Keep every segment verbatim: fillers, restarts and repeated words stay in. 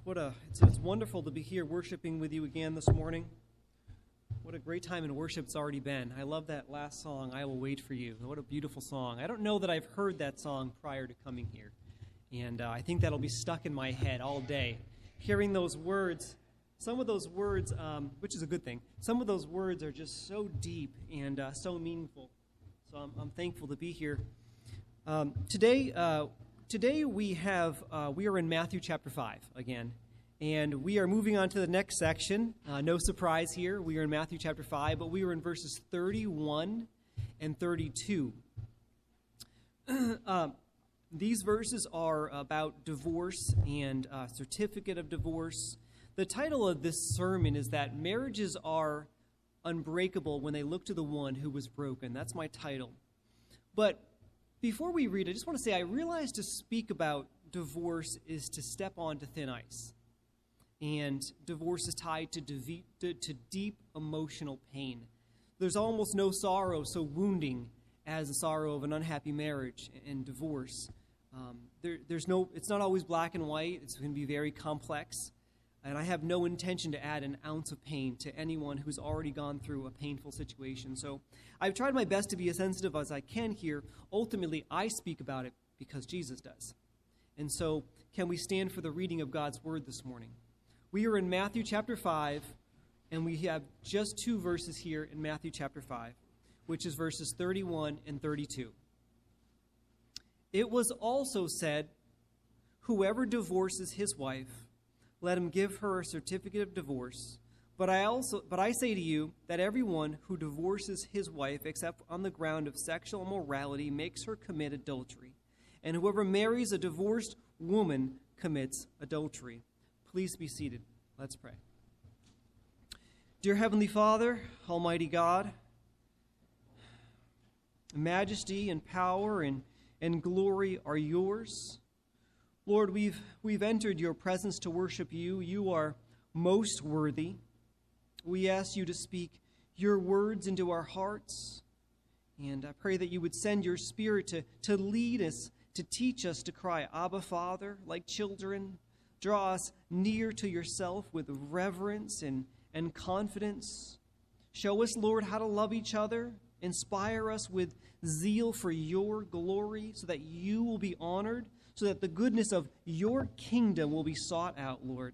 What a it's, it's wonderful to be here worshiping with you again this morning. What a great time in worship it's already been. I love that last song, I Will Wait for You. What a beautiful song. I don't know that I've heard that song prior to coming here. And uh, I think that'll be stuck in my head all day. Hearing those words, some of those words, um, which is a good thing, some of those words are just so deep and uh, so meaningful. So I'm, I'm thankful to be here. Um, today, uh, today we have uh, we are in Matthew chapter five again, and we are moving on to the next section. Uh, no surprise here, we are in Matthew chapter five, but we are in verses thirty-one and thirty-two. um, these verses are about divorce and uh, certificate of divorce. The title of this sermon is that marriages are unbreakable when they look to the one who was broken. That's my title. But before we read, I just want to say I realize to speak about divorce is to step onto thin ice. And divorce is tied to, de- to, to deep emotional pain. There's almost no sorrow so wounding as the sorrow of an unhappy marriage and divorce. Um, there, there's no. It's not always black and white. It's going to be very complex. And I have no intention to add an ounce of pain to anyone who's already gone through a painful situation. So I've tried my best to be as sensitive as I can here. Ultimately, I speak about it because Jesus does. And so can we stand for the reading of God's word this morning? We are in Matthew chapter five, and we have just two verses here in Matthew chapter five, which is verses thirty-one and thirty-two. It was also said, whoever divorces his wife, let him give her a certificate of divorce. But I also, but I say to you that everyone who divorces his wife, except on the ground of sexual immorality, makes her commit adultery. And whoever marries a divorced woman commits adultery. Please be seated. Let's pray. Dear Heavenly Father, Almighty God, majesty and power and, and glory are yours. Lord, we've we've entered your presence to worship you. You are most worthy. We ask you to speak your words into our hearts. And I pray that you would send your Spirit to, to lead us, to teach us to cry, Abba, Father, like children. Draw us near to yourself with reverence and, and confidence. Show us, Lord, how to love each other. Inspire us with zeal for your glory so that you will be honored, so that the goodness of your kingdom will be sought out, Lord.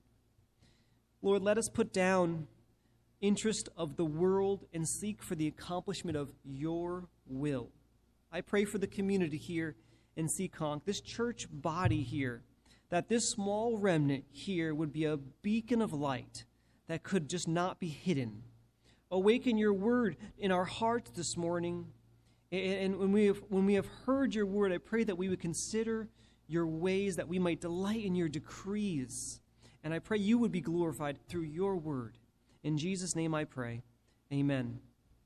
Lord, let us put down interest of the world and seek for the accomplishment of your will. I pray for the community here in Seekonk, this church body here, that this small remnant here would be a beacon of light that could just not be hidden. Awaken your word in our hearts this morning. And when we have, when we have heard your word, I pray that we would consider your ways, that we might delight in your decrees. And I pray you would be glorified through your word. In Jesus' name I pray. Amen.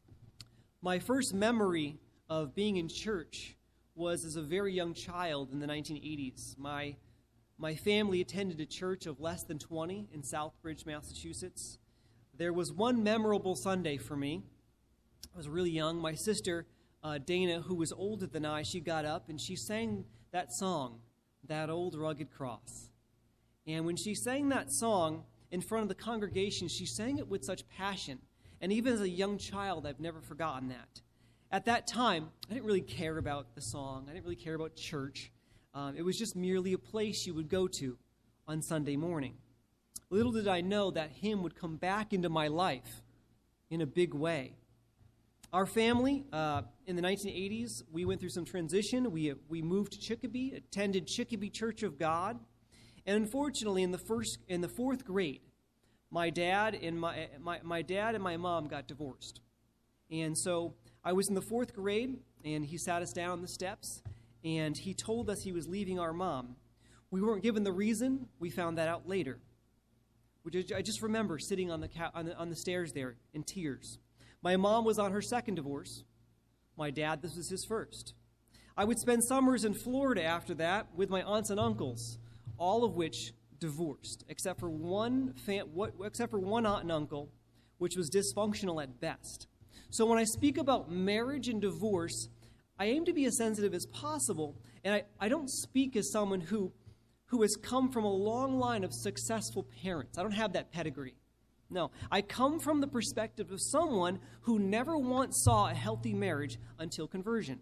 My first memory of being in church was as a very young child in the nineteen eighties. My, my family attended a church of less than twenty in Southbridge, Massachusetts. There was one memorable Sunday for me. I was really young. My sister, uh, Dana, who was older than I, she got up and she sang that song, That Old Rugged Cross. And when she sang that song in front of the congregation, she sang it with such passion. And even as a young child, I've never forgotten that. At that time, I didn't really care about the song. I didn't really care about church. Um, it was just merely a place you would go to on Sunday morning. Little did I know that hymn would come back into my life in a big way. Our family, uh, in the nineteen eighties, we went through some transition. We we moved to Chicopee, attended Chicopee Church of God, and unfortunately, in the first in the fourth grade, my dad and my my my dad and my mom got divorced, and so I was in the fourth grade, and he sat us down on the steps, and he told us he was leaving our mom. We weren't given the reason. We found that out later. Which I just remember sitting on the on the, on the stairs there in tears. My mom was on her second divorce. My dad, this was his first. I would spend summers in Florida after that with my aunts and uncles, all of which divorced, except for one fam- what, except for one aunt and uncle, which was dysfunctional at best. So when I speak about marriage and divorce, I aim to be as sensitive as possible, and I, I don't speak as someone who who has come from a long line of successful parents. I don't have that pedigree. No, I come from the perspective of someone who never once saw a healthy marriage until conversion.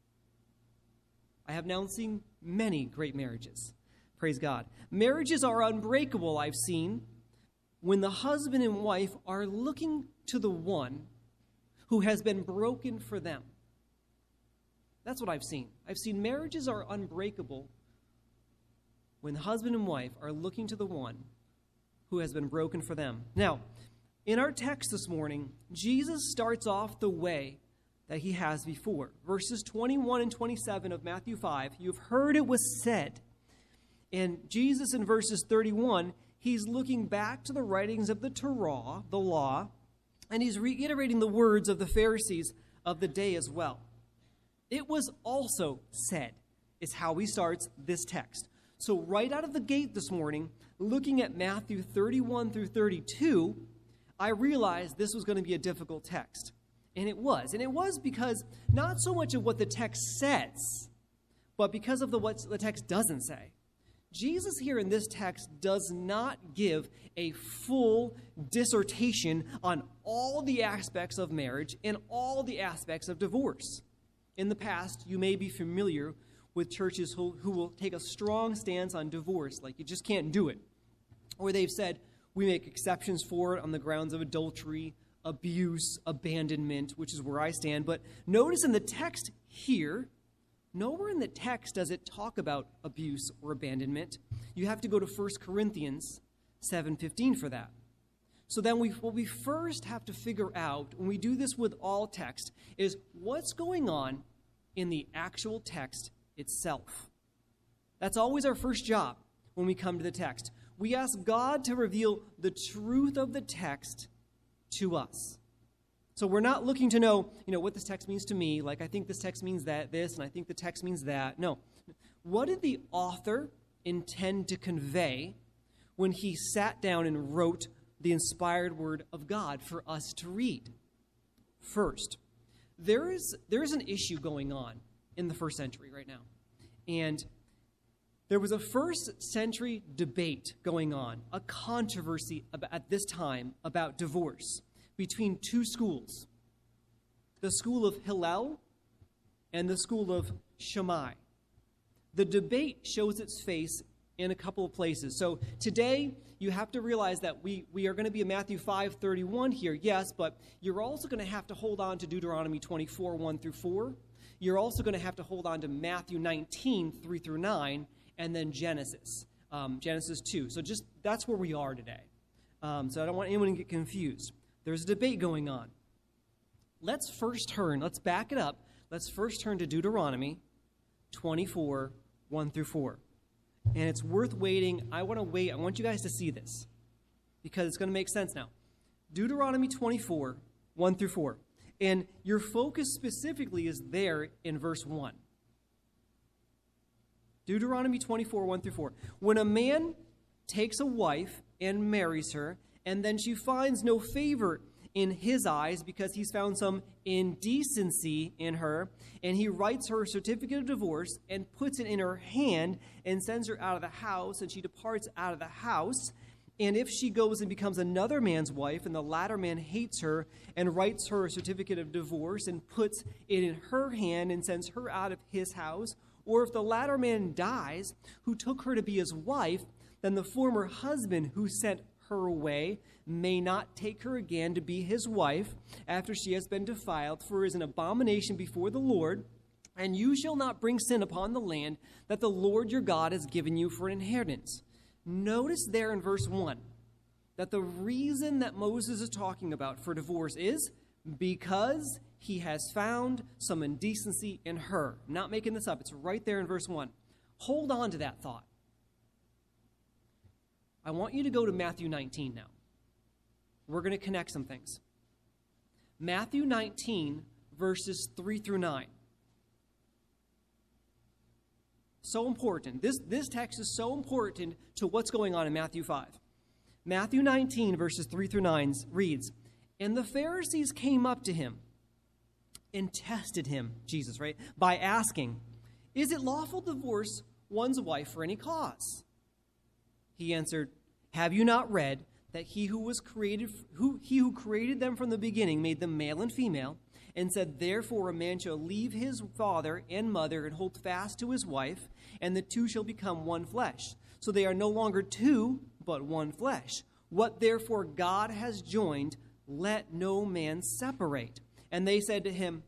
I have now seen many great marriages. Praise God. Marriages are unbreakable, I've seen, when the husband and wife are looking to the one who has been broken for them. That's what I've seen. I've seen marriages are unbreakable when the husband and wife are looking to the one who has been broken for them. Now, in our text this morning, Jesus starts off the way that he has before. Verses twenty-one and twenty-seven of Matthew five, you've heard it was said. And Jesus in verses thirty-one, he's looking back to the writings of the Torah, the law, and he's reiterating the words of the Pharisees of the day as well. It was also said, is how he starts this text. So right out of the gate this morning, looking at Matthew thirty-one through thirty-two, I realized this was going to be a difficult text. And it was. And it was because not so much of what the text says, but because of the what the text doesn't say. Jesus here in this text does not give a full dissertation on all the aspects of marriage and all the aspects of divorce. In the past, you may be familiar with churches who, who will take a strong stance on divorce, like you just can't do it. Or they've said, we make exceptions for it on the grounds of adultery, abuse, abandonment, which is where I stand. But notice in the text here, nowhere in the text does it talk about abuse or abandonment. You have to go to First Corinthians seven fifteen for that. So then we, what we first have to figure out, when we do this with all text, is what's going on in the actual text itself. That's always our first job when we come to the text. We ask God to reveal the truth of the text to us. So we're not looking to know, you know, what this text means to me, like I think this text means that, this, and I think the text means that. No. What did the author intend to convey when he sat down and wrote the inspired word of God for us to read? First, there is there is an issue going on in the first century right now. And there was a first century debate going on, a controversy about, at this time about divorce between two schools, the school of Hillel and the school of Shammai. The debate shows its face in a couple of places. So today, you have to realize that we, we are going to be in Matthew five thirty-one here, yes, but you're also going to have to hold on to Deuteronomy twenty-four, one through four. You're also going to have to hold on to Matthew nineteen, three through nine, and then Genesis, um, Genesis two. So just that's where we are today. Um, so I don't want anyone to get confused. There's a debate going on. Let's first turn, let's back it up. Let's first turn to Deuteronomy twenty-four, one through four. And it's worth waiting. I want to wait. I want you guys to see this because it's going to make sense now. Deuteronomy twenty-four, one through four. And your focus specifically is there in verse one. Deuteronomy twenty-four, one through four. When a man takes a wife and marries her, and then she finds no favor in his eyes because he's found some indecency in her, and he writes her a certificate of divorce and puts it in her hand and sends her out of the house, and she departs out of the house. And if she goes and becomes another man's wife, and the latter man hates her and writes her a certificate of divorce and puts it in her hand and sends her out of his house, or if the latter man dies, who took her to be his wife, then the former husband who sent her away may not take her again to be his wife after she has been defiled, for it is an abomination before the Lord. And you shall not bring sin upon the land that the Lord your God has given you for an inheritance. Notice there in verse one that the reason that Moses is talking about for divorce is because he has found some indecency in her. I'm not making this up. It's right there in verse one. Hold on to that thought. I want you to go to Matthew nineteen now. We're going to connect some things. Matthew nineteen, verses three through nine. So important. This, this text is so important to what's going on in Matthew five. Matthew nineteen, verses three through nine reads, And the Pharisees came up to him and tested him, Jesus, right, by asking, Is it lawful to divorce one's wife for any cause? He answered, have you not read that he who was created, who he who created them from the beginning made them male and female, and said, therefore a man shall leave his father and mother and hold fast to his wife, and the two shall become one flesh. So they are no longer two, but one flesh. What therefore God has joined, let no man separate. And they said to him,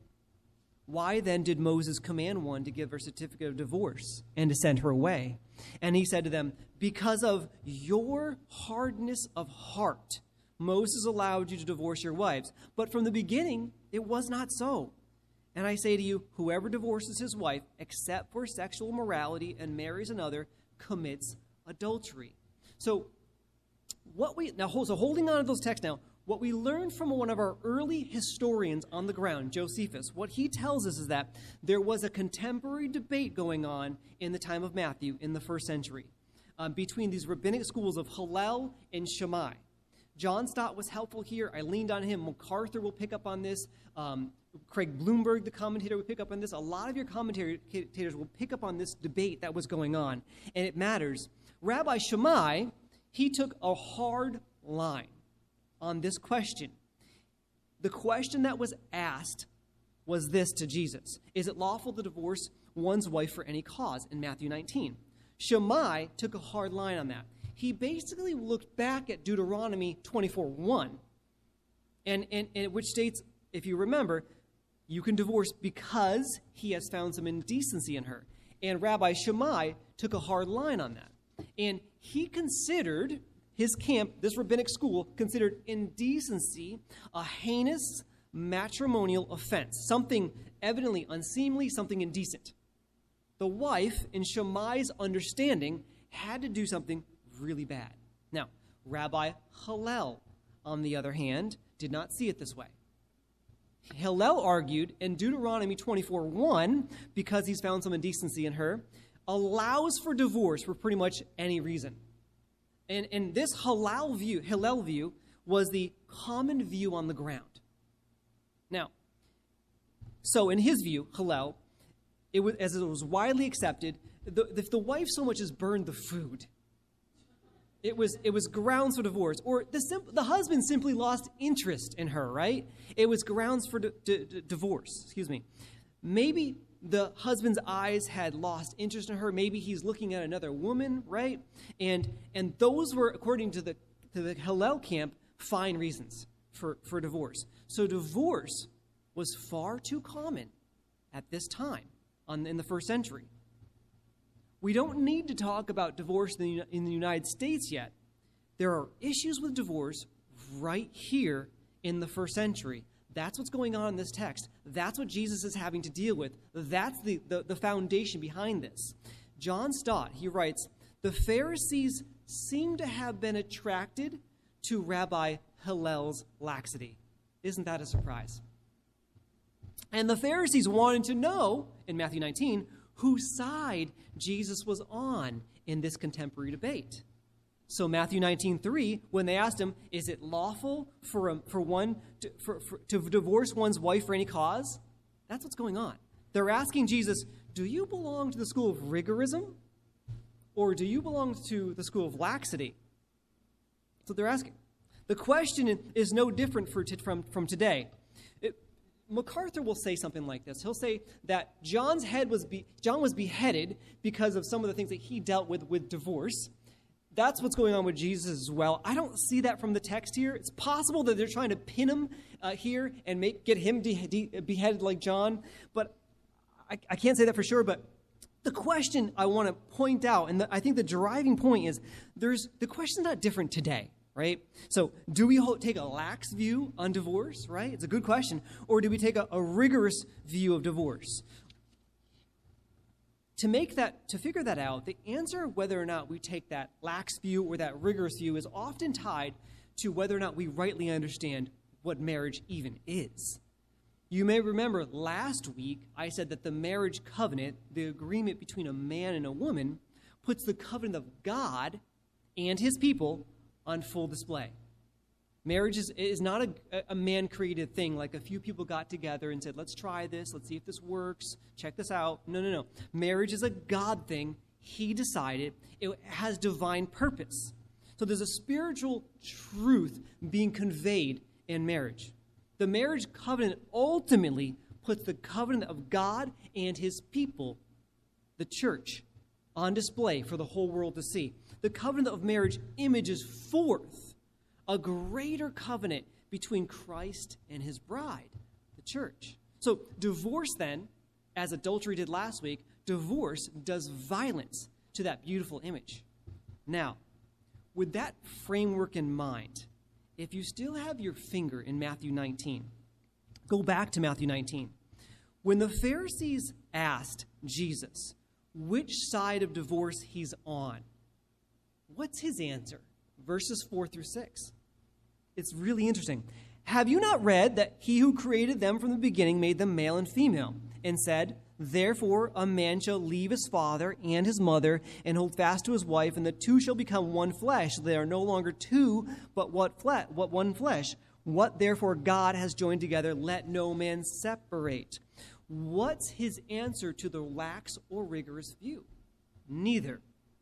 why then did Moses command one to give her certificate of divorce and to send her away? And he said to them, because of your hardness of heart, Moses allowed you to divorce your wives. But from the beginning, it was not so. And I say to you, whoever divorces his wife, except for sexual immorality, and marries another, commits adultery. So, what we now so holding on to those texts now, what we learned from one of our early historians on the ground, Josephus, what he tells us is that there was a contemporary debate going on in the time of Matthew in the first century um, between these rabbinic schools of Hillel and Shammai. John Stott was helpful here. I leaned on him. MacArthur will pick up on this. Um, Craig Bloomberg, the commentator, will pick up on this. A lot of your commentators will pick up on this debate that was going on, and it matters. Rabbi Shammai, he took a hard line on this question. The question that was asked was this to Jesus: is it lawful to divorce one's wife for any cause in Matthew nineteen? Shammai took a hard line on that. He basically looked back at Deuteronomy twenty-four one, and, and, and which states, if you remember, you can divorce because he has found some indecency in her. And Rabbi Shammai took a hard line on that. And he considered, his camp, this rabbinic school, considered indecency a heinous matrimonial offense, something evidently unseemly, something indecent. The wife, in Shammai's understanding, had to do something really bad. Now, Rabbi Hillel, on the other hand, did not see it this way. Hillel argued in Deuteronomy twenty-four one, because he's found some indecency in her, allows for divorce for pretty much any reason. And, and this Hillel view, Hillel view was the common view on the ground. Now, so in his view, Hillel, it was, as it was widely accepted, the, if the wife so much as burned the food, It was it was grounds for divorce, or the sim- the husband simply lost interest in her, right? It was grounds for di- di- di- divorce, excuse me. Maybe the husband's eyes had lost interest in her. Maybe he's looking at another woman, right? And and those were, according to the to the Hillel camp, fine reasons for, for divorce. So divorce was far too common at this time on, in the first century. We don't need to talk about divorce in the, in the United States yet. There are issues with divorce right here in the first century. That's what's going on in this text. That's what Jesus is having to deal with. That's the, the, the foundation behind this. John Stott, he writes, the Pharisees seem to have been attracted to Rabbi Hillel's laxity. Isn't that a surprise? And the Pharisees wanted to know, in Matthew nineteen, whose side Jesus was on in this contemporary debate. So Matthew nineteen three, when they asked him, is it lawful for, a, for one to, for, for, to divorce one's wife for any cause? That's what's going on. They're asking Jesus, do you belong to the school of rigorism, or do you belong to the school of laxity? That's what they're asking. The question is no different for t- from, from today. It, MacArthur will say something like this. He'll say that John's head was be, John was beheaded because of some of the things that he dealt with with divorce. That's what's going on with Jesus as well. I don't see that from the text here. It's possible that they're trying to pin him uh, here and make get him de- de- beheaded like John, but I, I can't say that for sure. But the question I want to point out, and the, I think the driving point is, there's the question's not different today. Right? So do we take a lax view on divorce, right? It's a good question. Or do we take a, a rigorous view of divorce? To make that, to figure that out, the answer of whether or not we take that lax view or that rigorous view is often tied to whether or not we rightly understand what marriage even is. You may remember last week I said that the marriage covenant, the agreement between a man and a woman, puts the covenant of God and his people on full display. Marriage is, is not a, a man-created thing, like a few people got together and said, let's try this, let's see if this works, check this out. No, no, no. Marriage is a God thing. he decided it has divine purpose. So there's a spiritual truth being conveyed in marriage. The marriage covenant ultimately puts the covenant of God and his people, the church, on display for the whole world to see. The covenant of marriage images forth a greater covenant between Christ and his bride, the church. So divorce then, as adultery did last week, divorce does violence to that beautiful image. Now, with that framework in mind, if you still have your finger in Matthew nineteen, go back to Matthew nineteen. When the Pharisees asked Jesus which side of divorce he's on, what's his answer? Verses four through six. It's really interesting. Have you not read that he who created them from the beginning made them male and female, and said, therefore a man shall leave his father and his mother and hold fast to his wife, and the two shall become one flesh. They are no longer two, but what flesh? What one flesh? What therefore God has joined together, let no man separate. What's his answer to the lax or rigorous view? Neither.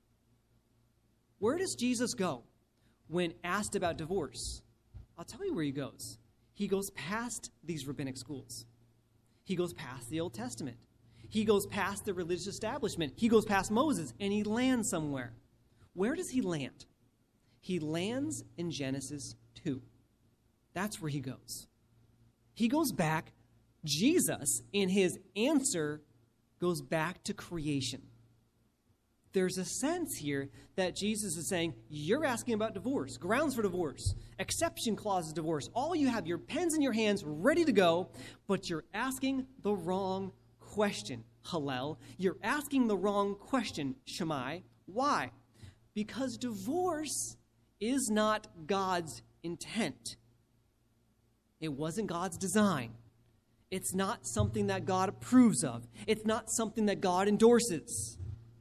Where does Jesus go when asked about divorce? I'll tell you where he goes. He goes past these rabbinic schools. He goes past the Old Testament. He goes past the religious establishment. He goes past Moses, and he lands somewhere. Where does he land? He lands in Genesis two. That's where he goes. He goes back. Jesus, in his answer, goes back to creation. There's a sense here that Jesus is saying, you're asking about divorce, grounds for divorce, exception clauses divorce. All you have, your pens in your hands, ready to go, but you're asking the wrong question, Hillel. You're asking the wrong question, Shammai. Why? Because divorce is not God's intent. It wasn't God's design. It's not something that God approves of. It's not something that God endorses.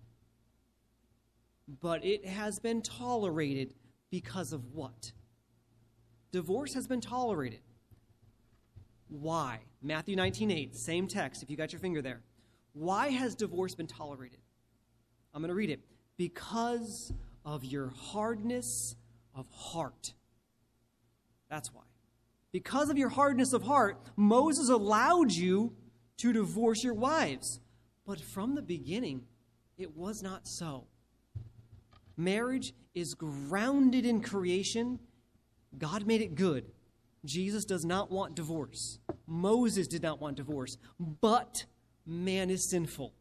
But it has been tolerated because of what? Divorce has been tolerated. Why? Matthew nineteen eight, same text, if you got your finger there. Why has divorce been tolerated? I'm going to read it. Because of your hardness of heart. That's why. Because of your hardness of heart, Moses allowed you to divorce your wives. But from the beginning, it was not so. Marriage is grounded in creation. God made it good. Jesus does not want divorce. Moses did not want divorce. But man is sinful.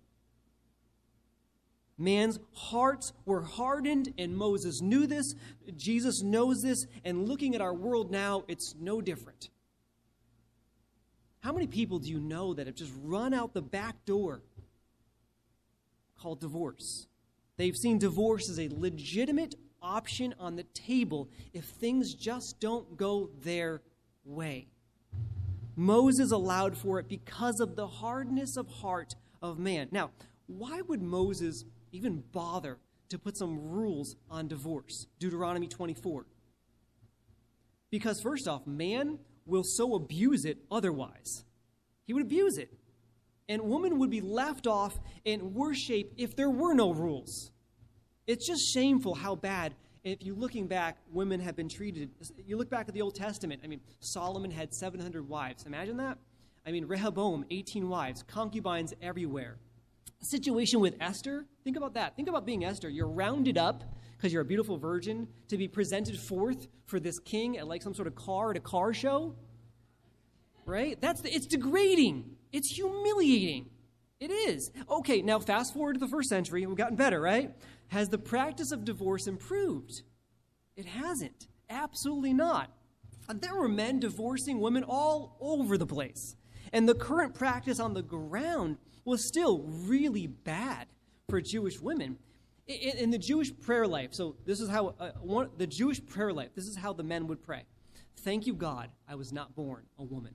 Man's hearts were hardened, and Moses knew this. Jesus knows this, and looking at our world now, it's no different. How many people do you know that have just run out the back door called divorce? They've seen divorce as a legitimate option on the table if things just don't go their way. Moses allowed for it because of the hardness of heart of man. Now, why would Moses even bother to put some rules on divorce? Deuteronomy twenty-four. Because first off, man will so abuse it otherwise. He would abuse it. And woman would be left off in worse shape if there were no rules. It's just shameful how bad, if you're looking back, women have been treated. You look back at the Old Testament. I mean, Solomon had seven hundred wives. Imagine that. I mean, Rehoboam, eighteen wives, concubines everywhere. Situation with Esther, think about that. Think about being Esther. You're rounded up because you're a beautiful virgin to be presented forth for this king at like some sort of car at a car show. Right? That's the, it's degrading. It's humiliating. It is. Okay, now fast forward to the first century. We've gotten better, right? Has the practice of divorce improved? It hasn't. Absolutely not. There were men divorcing women all over the place. And the current practice on the ground was still really bad for Jewish women. In, in the Jewish prayer life, so this is how, uh, one, the Jewish prayer life, this is how the men would pray. Thank you, God, I was not born a woman.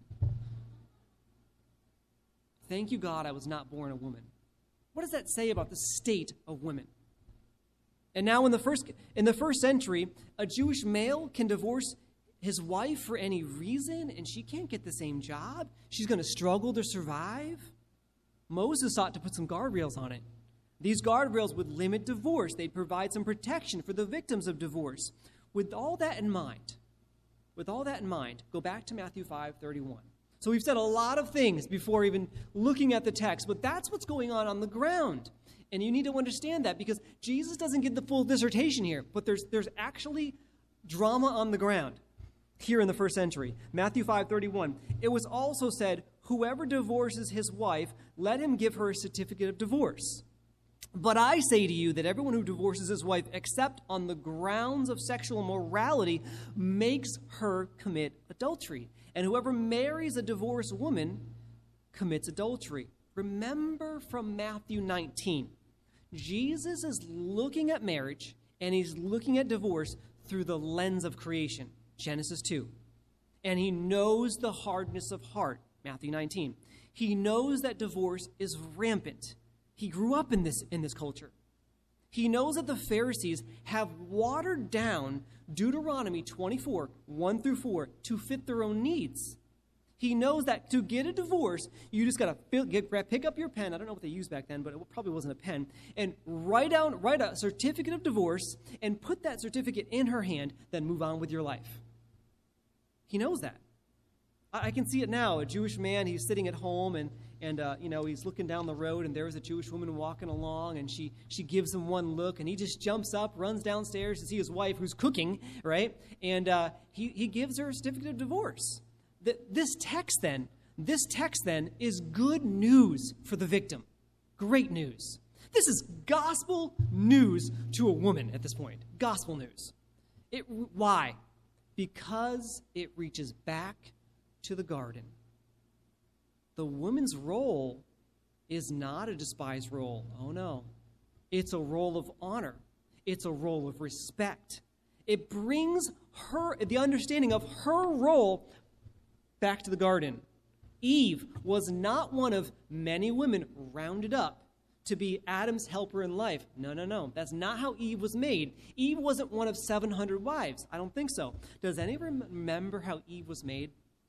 Thank you, God, I was not born a woman. What does that say about the state of women? And now in the first in the first century, a Jewish male can divorce his wife for any reason, and she can't get the same job. She's going to struggle to survive. Moses sought to put some guardrails on it. These guardrails would limit divorce. They'd provide some protection for the victims of divorce. With all that in mind, with all that in mind, go back to Matthew five thirty-one. So we've said a lot of things before even looking at the text, but that's what's going on on the ground. And you need to understand that because Jesus doesn't give the full dissertation here, but there's there's actually drama on the ground here in the first century. Matthew five thirty-one. It was also said, whoever divorces his wife, let him give her a certificate of divorce. But I say to you that everyone who divorces his wife, except on the grounds of sexual immorality, makes her commit adultery. And whoever marries a divorced woman commits adultery. Remember from Matthew nineteen, Jesus is looking at marriage and he's looking at divorce through the lens of creation, Genesis two. And he knows the hardness of heart, Matthew nineteen. He knows that divorce is rampant. He grew up in this, in this culture. He knows that the Pharisees have watered down Deuteronomy twenty-four, one through four, to fit their own needs. He knows that to get a divorce, you just got to pick up your pen. I don't know what they used back then, but it probably wasn't a pen. And write down, write a certificate of divorce and put that certificate in her hand, then move on with your life. He knows that. I, I can see it now. A Jewish man, he's sitting at home and, and uh, you know, he's looking down the road and there's a Jewish woman walking along and she, she gives him one look and he just jumps up, runs downstairs to see his wife who's cooking, right? And uh, he, he gives her a certificate of divorce. This text then, this text then is good news for the victim. Great news. This is gospel news to a woman at this point. Gospel news. It, why? Because it reaches back to the garden. The woman's role is not a despised role. Oh no. It's a role of honor. It's a role of respect. It brings her, the understanding of her role back to the garden. Eve was not one of many women rounded up to be Adam's helper in life. No, no, no. That's not how Eve was made. Eve wasn't one of seven hundred wives. I don't think so. Does anyone remember how Eve was made?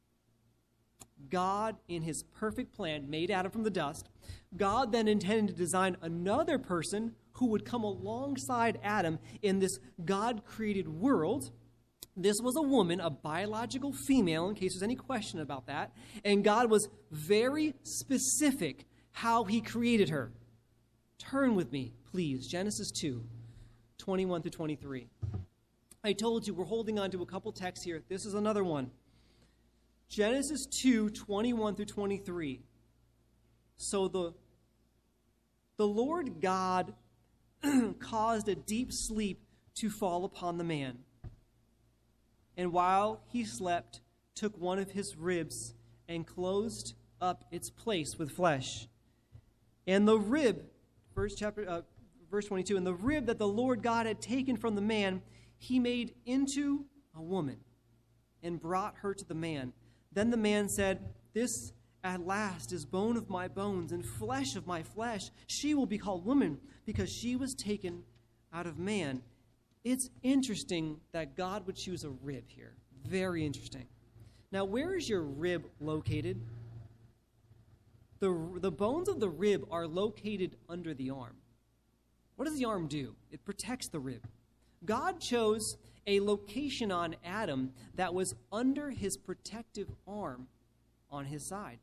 God, in his perfect plan, made Adam from the dust. God then intended to design another person who would come alongside Adam in this God-created world. This was a woman, a biological female, in case there's any question about that. And God was very specific how he created her. Turn with me, please. Genesis two, twenty-one through twenty-three. I told you we're holding on to a couple texts here. This is another one. Genesis two, twenty-one through twenty-three. So the, the Lord God caused a deep sleep to fall upon the man. And while he slept, took one of his ribs and closed up its place with flesh. And the rib, verse chapter, uh, verse twenty-two, and the rib that the Lord God had taken from the man, he made into a woman and brought her to the man. Then the man said, "This at last is bone of my bones and flesh of my flesh. She will be called woman because she was taken out of man." It's interesting that God would choose a rib here. Very interesting. Now, where is your rib located? The, the bones of the rib are located under the arm. What does the arm do? It protects the rib. God chose a location on Adam that was under his protective arm on his side.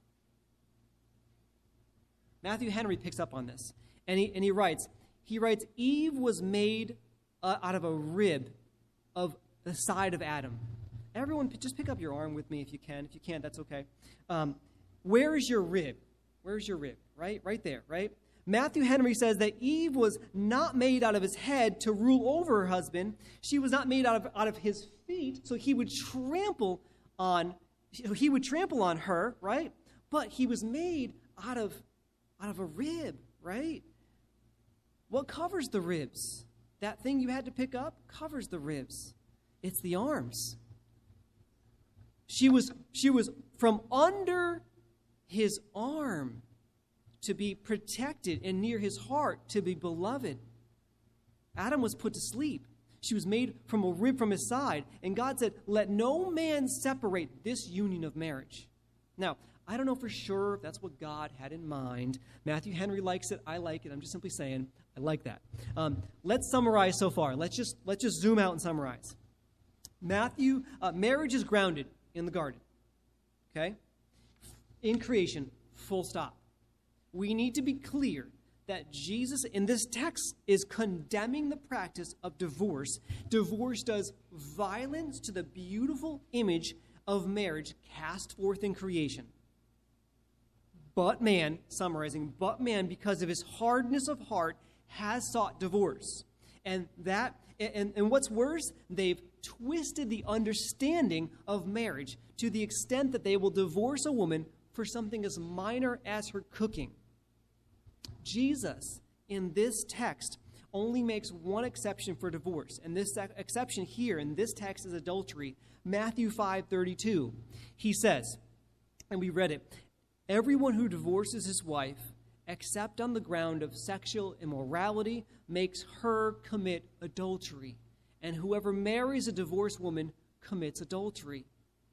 Matthew Henry picks up on this, and he, and he writes, he writes, Eve was made Uh, out of a rib of the side of Adam. Everyone, just pick up your arm with me if you can. If you can't, that's okay. Um, where is your rib? Where's your rib? Right? Right there, right? Matthew Henry says that Eve was not made out of his head to rule over her husband. She was not made out of, out of his feet, so he would trample on he would trample on her, right? But he was made out of out of a rib, right? What covers the ribs? That thing you had to pick up covers the ribs. It's the arms. She was, she was from under his arm to be protected and near his heart to be beloved. Adam was put to sleep. She was made from a rib from his side. And God said, let no man separate this union of marriage. Now, I don't know for sure if that's what God had in mind. Matthew Henry likes it. I like it. I'm just simply saying. I like that. Um, let's summarize so far. Let's just let's just zoom out and summarize. Matthew, uh, marriage is grounded in the garden. Okay? In creation, full stop. We need to be clear that Jesus, in this text, is condemning the practice of divorce. Divorce does violence to the beautiful image of marriage cast forth in creation. But man, summarizing, but man, because of his hardness of heart, has sought divorce. And that, and, and what's worse, they've twisted the understanding of marriage to the extent that they will divorce a woman for something as minor as her cooking. Jesus, in this text, only makes one exception for divorce. And this exception here in this text is adultery. Matthew five thirty-two. He says, and we read it, everyone who divorces his wife, except on the ground of sexual immorality, makes her commit adultery. And whoever marries a divorced woman commits adultery.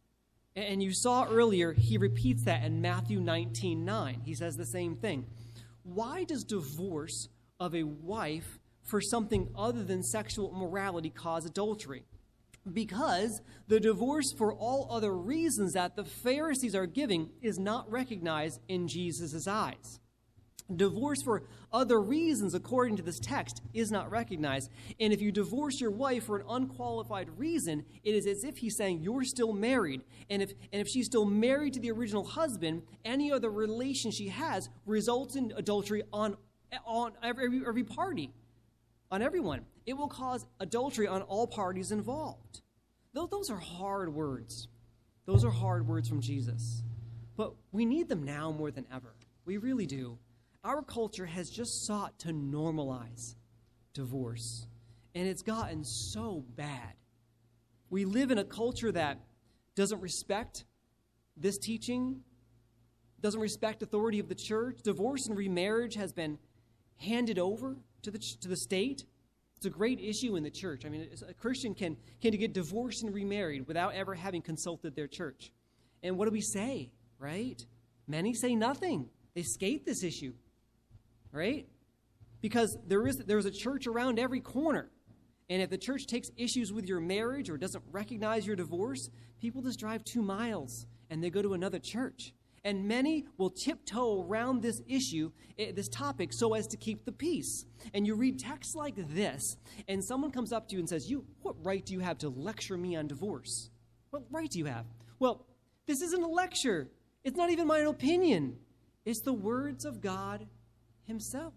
And you saw earlier, he repeats that in Matthew nineteen nine. He says the same thing. Why does divorce of a wife for something other than sexual immorality cause adultery? Because the divorce for all other reasons that the Pharisees are giving is not recognized in Jesus' eyes. Divorce for other reasons, according to this text, is not recognized. And if you divorce your wife for an unqualified reason, it is as if he's saying you're still married. And if and if she's still married to the original husband, any other relation she has results in adultery on, on every, every party, on everyone. It will cause adultery on all parties involved. Those, those are hard words. Those are hard words from Jesus. But we need them now more than ever. We really do. Our culture has just sought to normalize divorce, and it's gotten so bad. We live in a culture that doesn't respect this teaching, doesn't respect authority of the church. Divorce and remarriage has been handed over to the to the state. It's a great issue in the church. I mean, a Christian can, can get divorced and remarried without ever having consulted their church. And what do we say, right? Many say nothing. They skate this issue. Right? Because there is there's a church around every corner. And if the church takes issues with your marriage or doesn't recognize your divorce, people just drive two miles and they go to another church. And many will tiptoe around this issue, this topic, so as to keep the peace. And you read texts like this, and someone comes up to you and says, "You, what right do you have to lecture me on divorce? What right do you have?" Well, this isn't a lecture. It's not even my opinion. It's the words of God himself.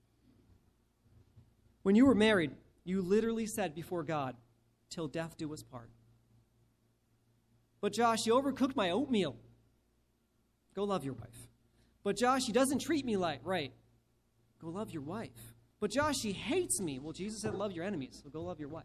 When you were married, you literally said before God, "Till death do us part." But Josh, you overcooked my oatmeal. Go love your wife. But Josh, she doesn't treat me like right. Go love your wife. But Josh, she hates me. Well, Jesus said love your enemies, so go love your wife.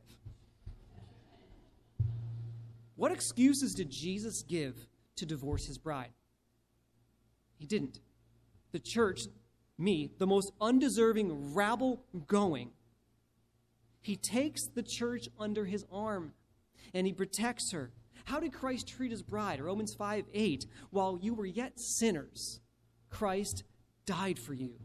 What excuses did Jesus give to divorce his bride? He didn't. The church, me, the most undeserving rabble going, he takes the church under his arm and he protects her. How did Christ treat his bride? Romans five eight. While you were yet sinners, Christ died for you.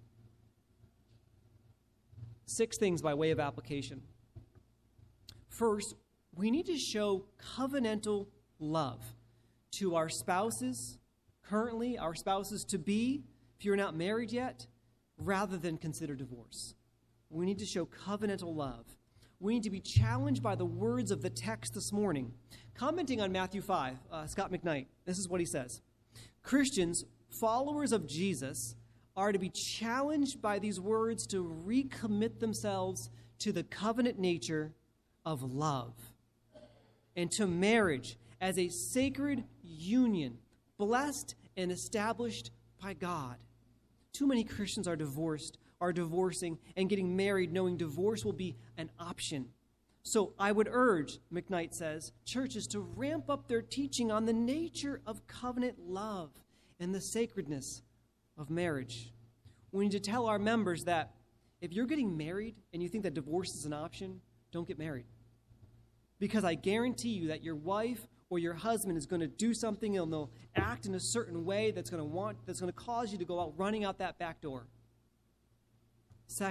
Six things by way of application. First, we need to show covenantal love to our spouses, currently our spouses to be, if you're not married yet, rather than consider divorce. We need to show covenantal love. We need to be challenged by the words of the text this morning. Commenting on Matthew five, uh, Scott McKnight, this is what he says. Christians, followers of Jesus, are to be challenged by these words to recommit themselves to the covenant nature of love and to marriage as a sacred union, blessed and established by God. Too many Christians are divorced, are divorcing, and getting married knowing divorce will be an option. So I would urge, McKnight says, churches to ramp up their teaching on the nature of covenant love and the sacredness of marriage. We need to tell our members that if you're getting married and you think that divorce is an option, don't get married. Because I guarantee you that your wife or your husband is going to do something and they'll act in a certain way that's going to want that's going to cause you to go out running out that back door. Second,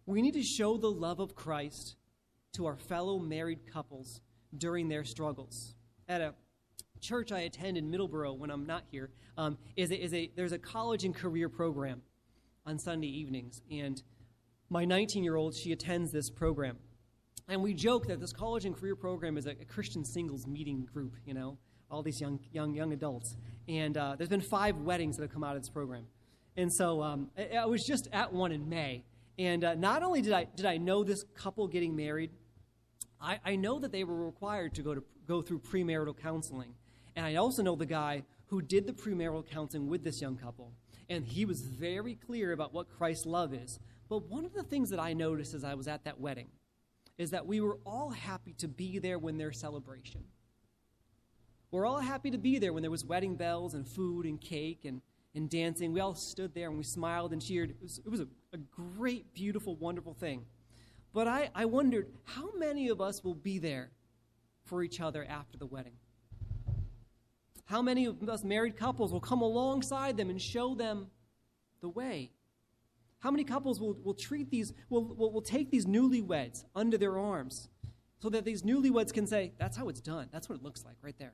We need to show the love of Christ to our fellow married couples during their struggles. At a church I attend in Middleborough when I'm not here, um, is a, is a there's a college and career program on Sunday evenings, and my nineteen-year-old, she attends this program. And we joke that this college and career program is a, a Christian singles meeting group, you know, all these young young, young adults. And uh, there's been five weddings that have come out of this program. And so um, I, I was just at one in May. And uh, not only did I did I know this couple getting married, I, I know that they were required to go to go through premarital counseling. And I also know the guy who did the premarital counseling with this young couple. And he was very clear about what Christ's love is. But one of the things that I noticed as I was at that wedding is that we were all happy to be there when there's celebration. We're all happy to be there when there was wedding bells and food and cake and, and dancing. We all stood there and we smiled and cheered. It was, it was a, a great, beautiful, wonderful thing. But I, I wondered, how many of us will be there for each other after the wedding? How many of us married couples will come alongside them and show them the way? How many couples will, will treat these, will, will, will take these newlyweds under their arms so that these newlyweds can say, that's how it's done. That's what it looks like right there.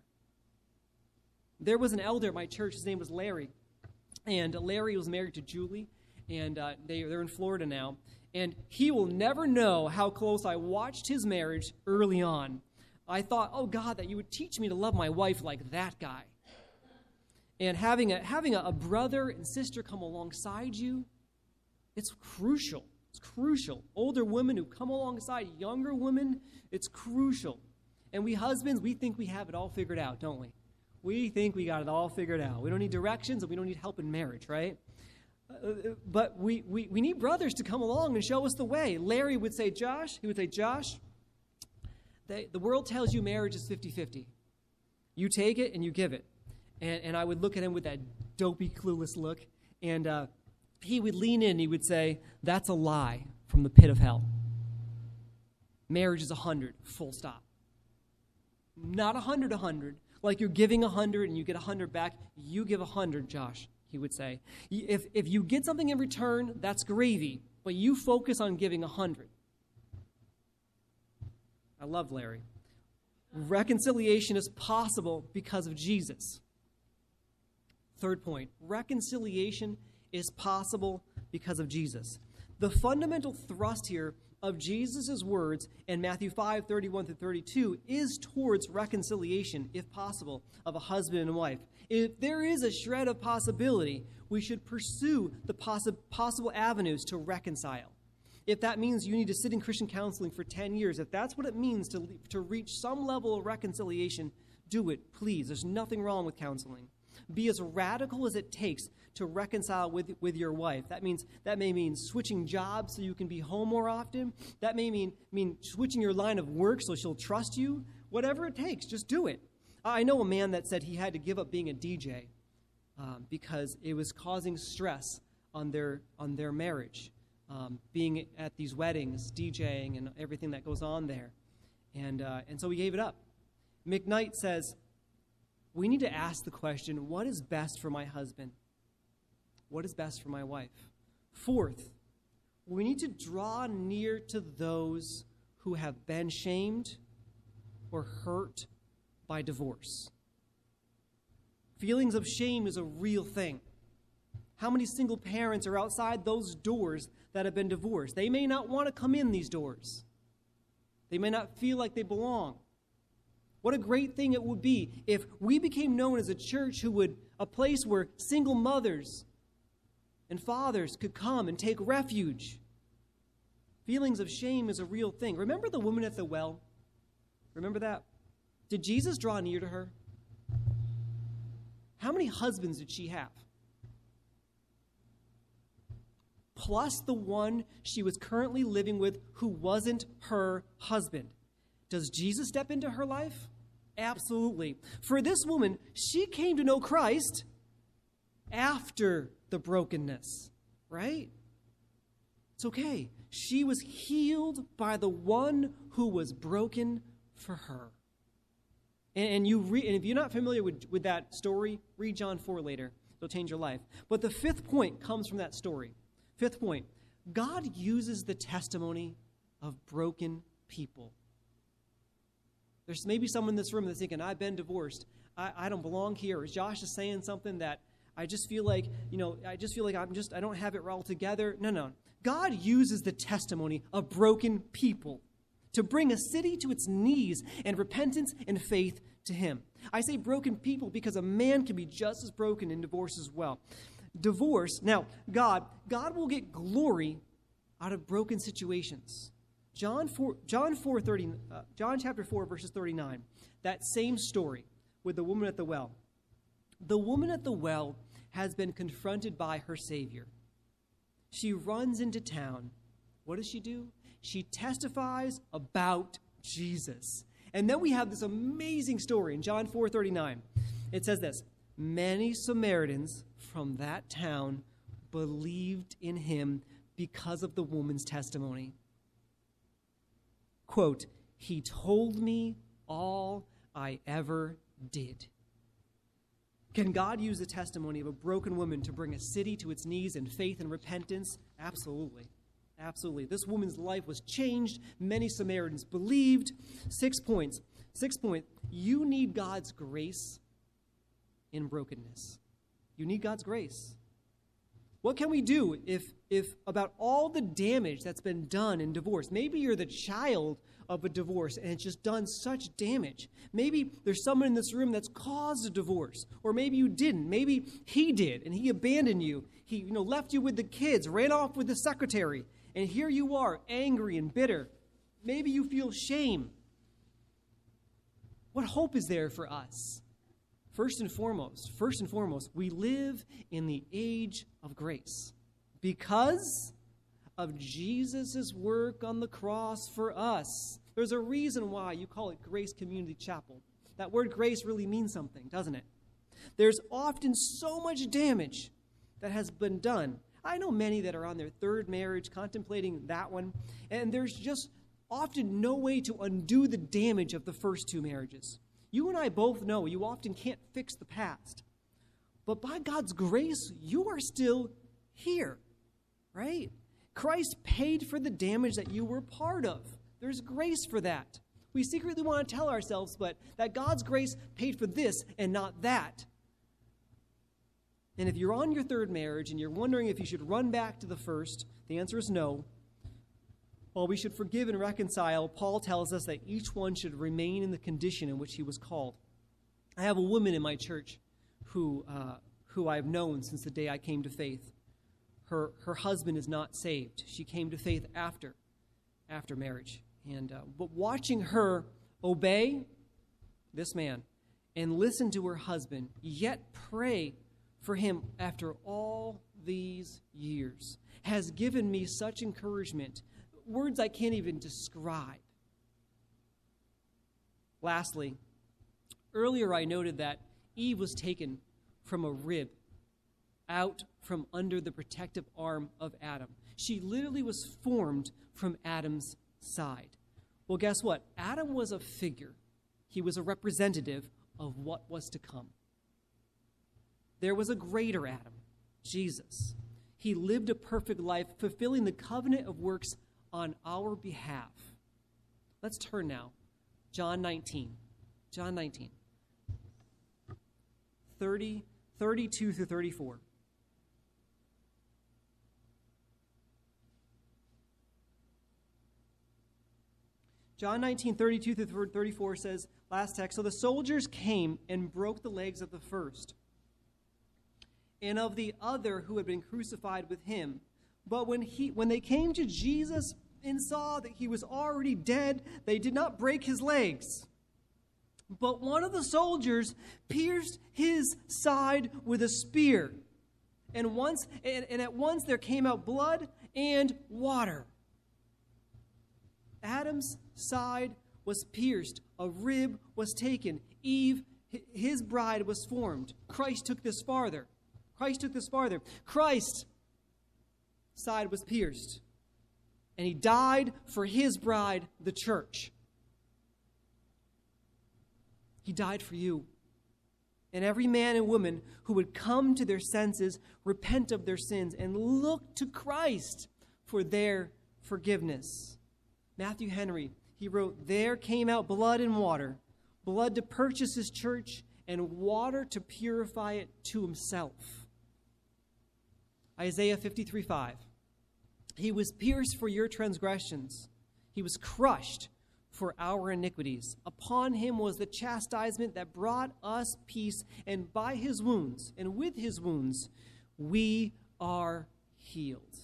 There was an elder at my church. His name was Larry. And Larry was married to Julie. And uh, they, they're in Florida now. And he will never know how close I watched his marriage early on. I thought, oh, God, that you would teach me to love my wife like that guy. And having a, having a, a brother and sister come alongside you, it's crucial. It's crucial. Older women who come alongside younger women, it's crucial. And we husbands, we think we have it all figured out, don't we? We think we got it all figured out. We don't need directions and we don't need help in marriage, right? Uh, but we, we, we need brothers to come along and show us the way. Larry would say, Josh, he would say, Josh, they, the world tells you marriage is fifty-fifty. You take it and you give it. And, and I would look at him with that dopey, clueless look, and uh, he would lean in and he would say, that's a lie from the pit of hell. Marriage is a hundred, full stop. Not a hundred, a hundred. Like you're giving a hundred and you get a hundred back. You give a hundred, Josh, he would say. If, if you get something in return, that's gravy. But you focus on giving a hundred. I love Larry. Reconciliation is possible because of Jesus. Third point, reconciliation is possible because of Jesus. The fundamental thrust here of Jesus' words in Matthew five, thirty-one through thirty-two is towards reconciliation, if possible, of a husband and wife. If there is a shred of possibility, we should pursue the possi- possible avenues to reconcile. If that means you need to sit in Christian counseling for ten years, if that's what it means to, to reach some level of reconciliation, do it, please. There's nothing wrong with counseling. Be as radical as it takes to reconcile with, with your wife. That means that may mean switching jobs so you can be home more often. That may mean, mean switching your line of work so she'll trust you. Whatever it takes, just do it. I know a man that said he had to give up being a D J um, because it was causing stress on their on their marriage. Um, being at these weddings, DJing, and everything that goes on there. And, uh, and so he gave it up. McKnight says, we need to ask the question, what is best for my husband? What is best for my wife? Fourth, we need to draw near to those who have been shamed or hurt by divorce. Feelings of shame is a real thing. How many single parents are outside those doors that have been divorced? They may not want to come in these doors. They may not feel like they belong. What a great thing it would be if we became known as a church who would, a place where single mothers and fathers could come and take refuge. Feelings of shame is a real thing. Remember the woman at the well? Remember that? Did Jesus draw near to her? How many husbands did she have? Plus the one she was currently living with who wasn't her husband. Does Jesus step into her life? Absolutely. For this woman, she came to know Christ after the brokenness, right? It's okay. She was healed by the one who was broken for her. And, and you re- and if you're not familiar with, with that story, read John four later. It'll change your life. But the fifth point comes from that story. Fifth point, God uses the testimony of broken people. There's maybe someone in this room that's thinking, I've been divorced. I, I don't belong here. Or Josh is saying something that I just feel like, you know, I just feel like I'm just, I don't have it all together. No, no. God uses the testimony of broken people to bring a city to its knees in repentance and faith to him. I say broken people because a man can be just as broken in divorce as well. Divorce, now, God, God will get glory out of broken situations. John four, John four thirty, uh, John chapter four, verses thirty-nine. That same story with the woman at the well. The woman at the well has been confronted by her Savior. She runs into town. What does she do? She testifies about Jesus. And then we have this amazing story in John four thirty-nine. It says this, many Samaritans from that town believed in him because of the woman's testimony. Quote, he told me all I ever did. Can God use the testimony of a broken woman to bring a city to its knees in faith and repentance? Absolutely. Absolutely. This woman's life was changed. Many Samaritans believed. Six points. Six point. You need God's grace in brokenness. You need God's grace. What can we do if, if about all the damage that's been done in divorce? Maybe you're the child of a divorce and it's just done such damage. Maybe there's someone in this room that's caused a divorce. Or maybe you didn't. Maybe he did and he abandoned you. He, you know, left you with the kids, ran off with the secretary. And here you are, angry and bitter. Maybe you feel shame. What hope is there for us? First and foremost, first and foremost, we live in the age of grace because of Jesus' work on the cross for us. There's a reason why you call it Grace Community Chapel. That word grace really means something, doesn't it? There's often so much damage that has been done. I know many that are on their third marriage, contemplating that one, and there's just often no way to undo the damage of the first two marriages. You and I both know you often can't fix the past. But by God's grace, you are still here, right? Christ paid for the damage that you were part of. There's grace for that. We secretly want to tell ourselves, but that God's grace paid for this and not that. And if you're on your third marriage and you're wondering if you should run back to the first, the answer is no. While we should forgive and reconcile, Paul tells us that each one should remain in the condition in which he was called. I have a woman in my church who uh, who I've known since the day I came to faith. Her her husband is not saved. She came to faith after after marriage, and uh, but watching her obey this man and listen to her husband, yet pray for him after all these years, has given me such encouragement. Words I can't even describe. Lastly, earlier I noted that Eve was taken from a rib out from under the protective arm of Adam. She literally was formed from Adam's side. Well, guess what? Adam was a figure. He was a representative of what was to come. There was a greater Adam, Jesus. He lived a perfect life, fulfilling the covenant of works on our behalf. Let's turn now. John nineteen. John nineteen. thirty, thirty-two through thirty-four. John nineteen, thirty-two through thirty-four says, last text, so the soldiers came and broke the legs of the first and of the other who had been crucified with him. But when he, when they came to Jesus and saw that he was already dead, they did not break his legs. But one of the soldiers pierced his side with a spear. And once and, and at once there came out blood and water. Adam's side was pierced. A rib was taken. Eve, his bride, was formed. Christ took this farther. Christ took this farther. Christ's side was pierced. And he died for his bride, the church. He died for you. And every man and woman who would come to their senses, repent of their sins, and look to Christ for their forgiveness. Matthew Henry, he wrote, "There came out blood and water, blood to purchase his church, and water to purify it to himself." Isaiah fifty-three five, "He was pierced for your transgressions. He was crushed for our iniquities. Upon him was the chastisement that brought us peace, and by his wounds, and with his wounds, we are healed."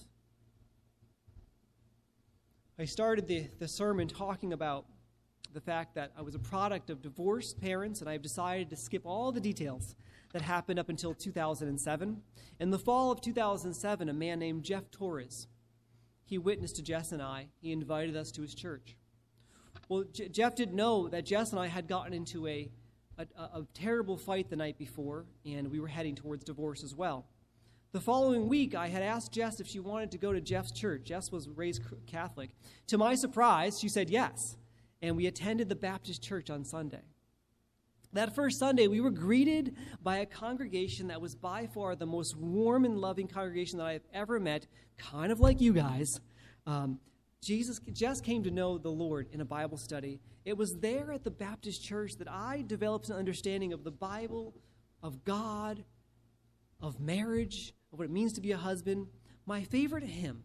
I started the, the sermon talking about the fact that I was a product of divorced parents, and I've decided to skip all the details that happened up until two thousand seven. In the fall of two thousand seven, a man named Jeff Torres, he witnessed to Jess and I. He invited us to his church. Well, J- Jeff didn't know that Jess and I had gotten into a, a, a terrible fight the night before, and we were heading towards divorce as well. The following week, I had asked Jess if she wanted to go to Jeff's church. Jess was raised Catholic. To my surprise, she said yes, and we attended the Baptist church on Sunday. That first Sunday, we were greeted by a congregation that was by far the most warm and loving congregation that I've ever met, kind of like you guys. Um, Jesus, Jess came to know the Lord in a Bible study. It was there at the Baptist church that I developed an understanding of the Bible, of God, of marriage, of what it means to be a husband. My favorite hymn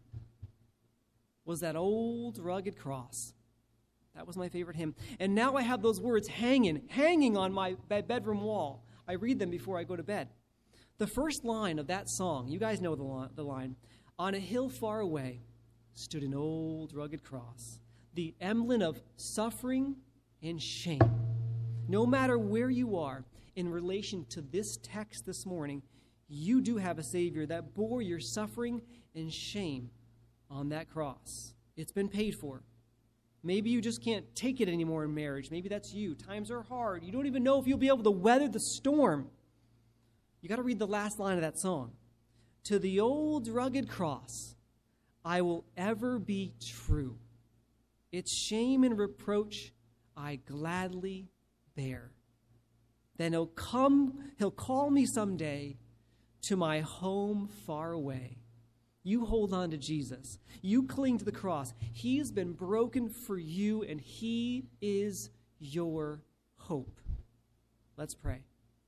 was that old rugged cross. That was my favorite hymn. And now I have those words hanging, hanging on my bedroom wall. I read them before I go to bed. The first line of that song, you guys know the line, the line, "On a hill far away stood an old rugged cross, the emblem of suffering and shame." No matter where you are in relation to this text this morning, you do have a Savior that bore your suffering and shame on that cross. It's been paid for. Maybe you just can't take it anymore in marriage. Maybe that's you. Times are hard. You don't even know if you'll be able to weather the storm. You got to read the last line of that song. "To the old rugged cross, I will ever be true. Its shame and reproach I gladly bear. Then he'll come, he'll call me someday to my home far away." You hold on to Jesus. You cling to the cross. He's been broken for you, and he is your hope. Let's pray.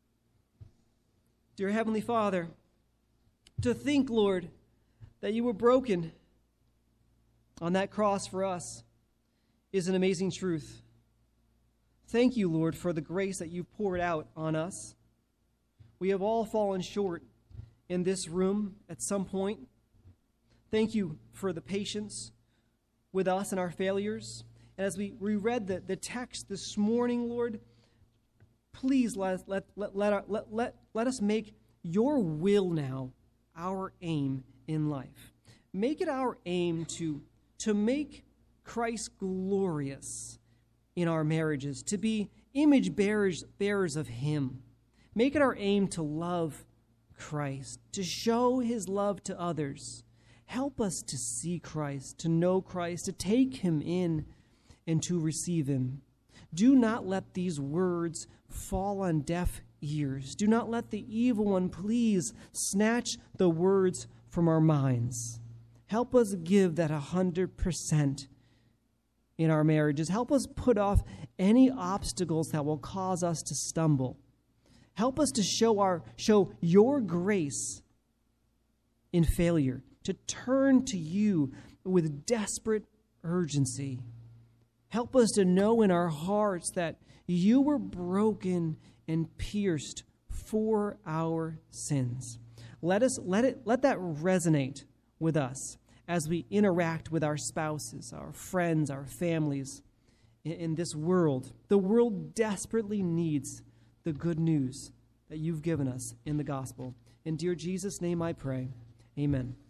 Dear Heavenly Father, to think, Lord, that you were broken on that cross for us is an amazing truth. Thank you, Lord, for the grace that you poured out on us. We have all fallen short in this room at some point. Thank you for the patience with us and our failures. And as we reread the, the text this morning, Lord, please let, let, let, let, our, let, let, let us make your will now our aim in life. Make it our aim to, to make Christ glorious in our marriages, to be image bearers, bearers of him. Make it our aim to love Christ, to show his love to others. Help us to see Christ, to know Christ, to take him in, and to receive him. Do not let these words fall on deaf ears. Do not let the evil one please snatch the words from our minds. Help us give that a hundred percent in our marriages. Help us put off any obstacles that will cause us to stumble. Help us to show our show your grace in failure, to turn to you with desperate urgency. Help us to know in our hearts that you were broken and pierced for our sins. Let us let it let that resonate with us as we interact with our spouses, our friends, our families in, in this world. The world desperately needs the good news that you've given us in the gospel. In dear Jesus' name I pray. Amen.